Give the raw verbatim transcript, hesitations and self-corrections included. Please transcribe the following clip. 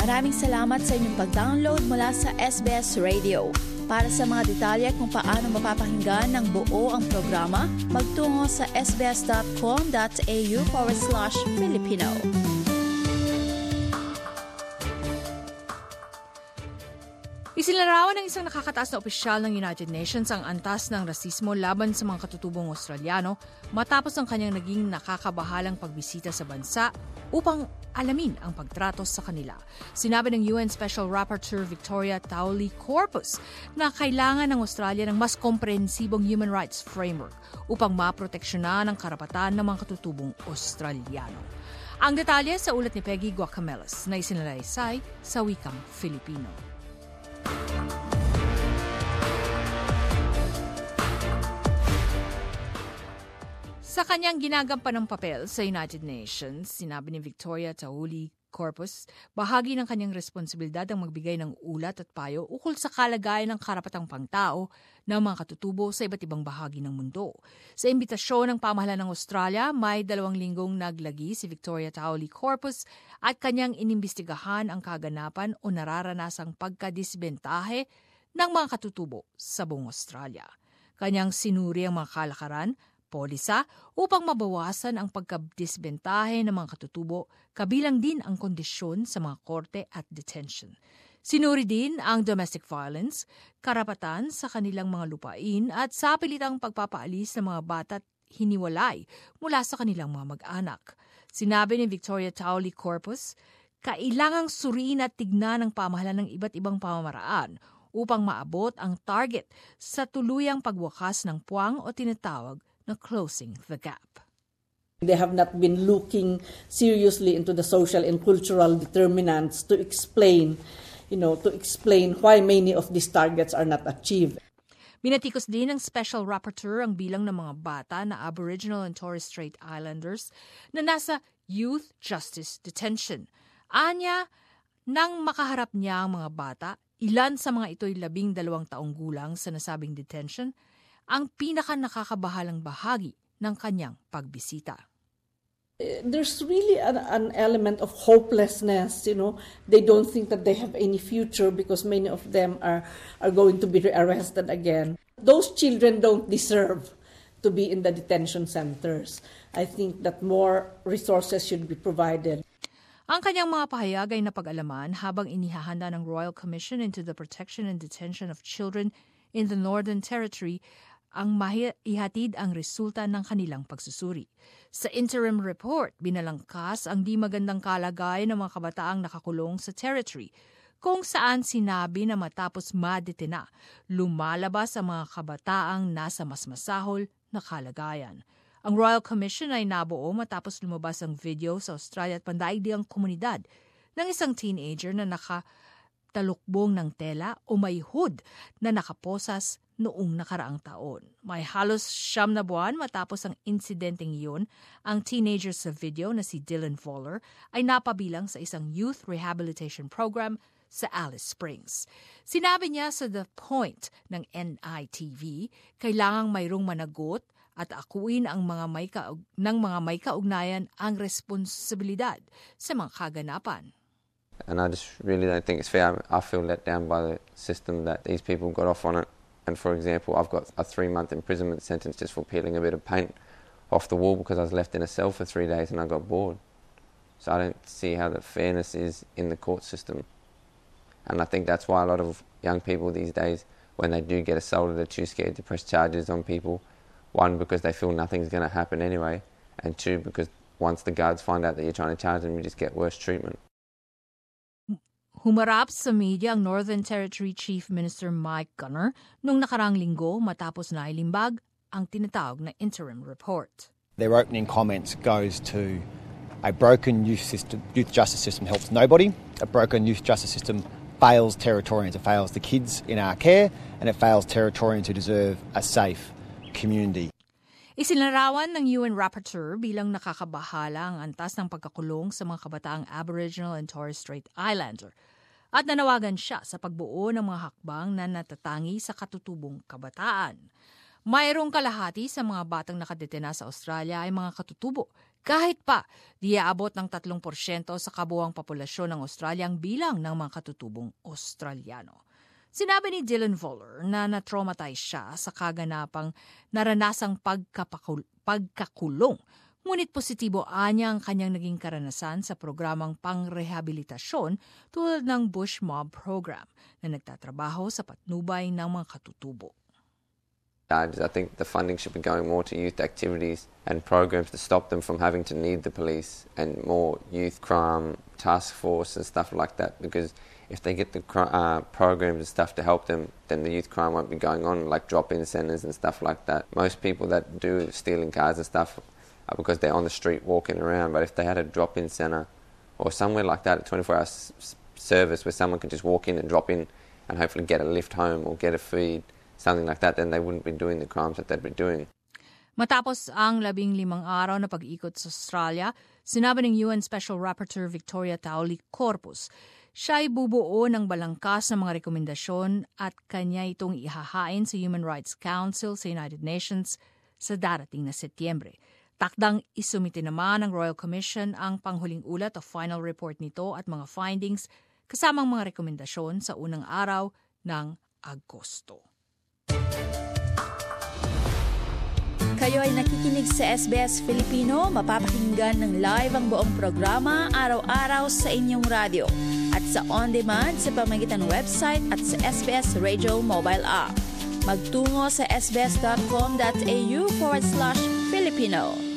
Maraming salamat sa inyong pag-download mula sa S B S Radio. Para sa mga detalye kung paano mapapakinggan ng buo ang programa, magtungo sa sbs.com.au forward slash Filipino. Isinlarawan ng isang nakakataas na opisyal ng United Nations ang antas ng rasismo laban sa mga katutubong Australiano matapos ang kanyang naging nakakabahalang pagbisita sa bansa upang alamin ang pagtrato sa kanila. Sinabi ng U N Special Rapporteur Victoria Taulicorpus na kailangan ng Australia ng mas komprehensibong human rights framework upang maproteksyonan ang karapatan ng mga katutubong Australiano. Ang detalye sa ulat ni Peggy Guacamelas na isinalaysay sa wikang Filipino. Sa kanyang ginagampan ng papel sa United Nations, sinabi ni Victoria Taulicorpus, bahagi ng kanyang responsibilidad ang magbigay ng ulat at payo ukol sa kalagayan ng karapatang pangtao ng mga katutubo sa iba't ibang bahagi ng mundo. Sa imbitasyon ng pamahalaan ng Australia, may dalawang linggong naglagi si Victoria Taulicorpus at kanyang inimbestigahan ang kaganapan o nararanasang pagkadisbentahe ng mga katutubo sa buong Australia. Kanyang sinuri ang mga kalakaran, polisa upang mabawasan ang pagkadisbentahe ng mga katutubo, kabilang din ang kondisyon sa mga korte at detention. Sinuri din ang domestic violence, karapatan sa kanilang mga lupain at sapilitang pagpapaalis ng mga bata't hiniwalay mula sa kanilang mga mag-anak. Sinabi ni Victoria Taulicorpus, kailangang suriin at tignan ng pamahalaan ng iba't ibang pamamaraan upang maabot ang target sa tuluyang pagwakas ng puwang o tinatawag na closing the gap. They have not been looking seriously into the social and cultural determinants to explain, you know, to explain why many of these targets are not achieved. Binatikos din ng Special Rapporteur ang bilang ng mga bata na Aboriginal and Torres Strait Islanders na nasa Youth Justice Detention. Anya, nang makaharap niya ang mga bata, ilan sa mga ito'y labing dalawang taong gulang sa nasabing detention, ang pinaka-nakakabahalang bahagi ng kanyang pagbisita. There's really an, an element of hopelessness, you know. They don't think that they have any future because many of them are, are going to be arrested again. Those children don't deserve to be in the detention centers. I think that more resources should be provided. Ang kanyang mga pahayag ay napag-alaman habang inihahanda ng Royal Commission into the Protection and Detention of Children in the Northern Territory ang maihatid ang resulta ng kanilang pagsusuri. Sa interim report, binalangkas ang di magandang kalagayan ng mga kabataang nakakulong sa territory, kung saan sinabi na matapos madetena, lumalabas ang mga kabataang nasa mas masahol na kalagayan. Ang Royal Commission ay nabuo matapos lumabas ang video sa Australia at pandaigdigang komunidad ng isang teenager na nakatalukbong ng tela o may hood na nakaposas noong nakaraang taon. May halos siyam na buwan matapos ang insidenteng iyon, ang teenager sa video na si Dylan Voller ay napabilang sa isang youth rehabilitation program sa Alice Springs. Sinabi niya sa The Point ng N I T V, kailangang mayroong managot at akuin ang mga may kaug- ng mga may kaugnayan ang responsibilidad sa mga kaganapan. And I just really don't think it's fair. I feel let down by the system that these people got off on it. And for example, I've got a three-month imprisonment sentence just for peeling a bit of paint off the wall because I was left in a cell for three days and I got bored. So I don't see how the fairness is in the court system. And I think that's why a lot of young people these days, when they do get assaulted, are too scared to press charges on people. One, because they feel nothing's going to happen anyway. And two, because once the guards find out that you're trying to charge them, you just get worse treatment. Humarap sa media ang Northern Territory Chief Minister Mike Gunner nung nakaraang linggo matapos na ilimbag ang tinatawag na interim report. Their opening comments goes to a broken youth system, youth justice system helps nobody. A broken youth justice system fails Territorians. It fails the kids in our care and it fails Territorians who deserve a safe community. Isinlarawan ng U N Rapporteur bilang nakakabahala ang antas ng pagkakulong sa mga kabataang Aboriginal and Torres Strait Islander at nanawagan siya sa pagbuo ng mga hakbang na natatangi sa katutubong kabataan. Mayroong kalahati sa mga batang nakadetena sa Australia ay mga katutubo, kahit pa di aabot ng tatlong porsyento sa kabuuang populasyon ng Australia ang bilang ng mga katutubong Australiano. Sinabi ni Dylan Voller na na-traumatize siya sa kaganapang naranasang pagkapakul- pagkakulong. Ngunit positibo anya ang kanyang naging karanasan sa programang pangrehabilitasyon tulad ng Bush Mob Program na nagtatrabaho sa patnubay ng mga katutubo. I think the funding should be going more to youth activities and programs to stop them from having to need the police, and more youth crime task force and stuff like that, because if they get the uh, programs and stuff to help them, then the youth crime won't be going on, like drop-in centres and stuff like that. Most people that do stealing cars and stuff are because they're on the street walking around, but if they had a drop-in centre or somewhere like that, a twenty-four hour s- service where someone could just walk in and drop in and hopefully get a lift home or get a feed, something like that, then they wouldn't be doing the crimes that they'd be doing. Matapos ang labing limang araw na pag-ikot sa Australia, sinabi ng U N Special Rapporteur Victoria Tauli Corpus, siya ay bubuo ng balangkas ng mga rekomendasyon at kanya itong ihahain sa Human Rights Council sa United Nations sa darating na Setyembre. Takdang isumite naman ng Royal Commission ang panghuling ulat o final report nito at mga findings kasamang mga rekomendasyon sa unang araw ng Agosto. Kayo ay nakikinig sa S B S Filipino, mapapakinggan ng live ang buong programa araw-araw sa inyong radyo at sa on-demand sa pamamagitan ng website at sa S B S Radio mobile app. Magtungo sa sbs.com.au forward slash Filipino.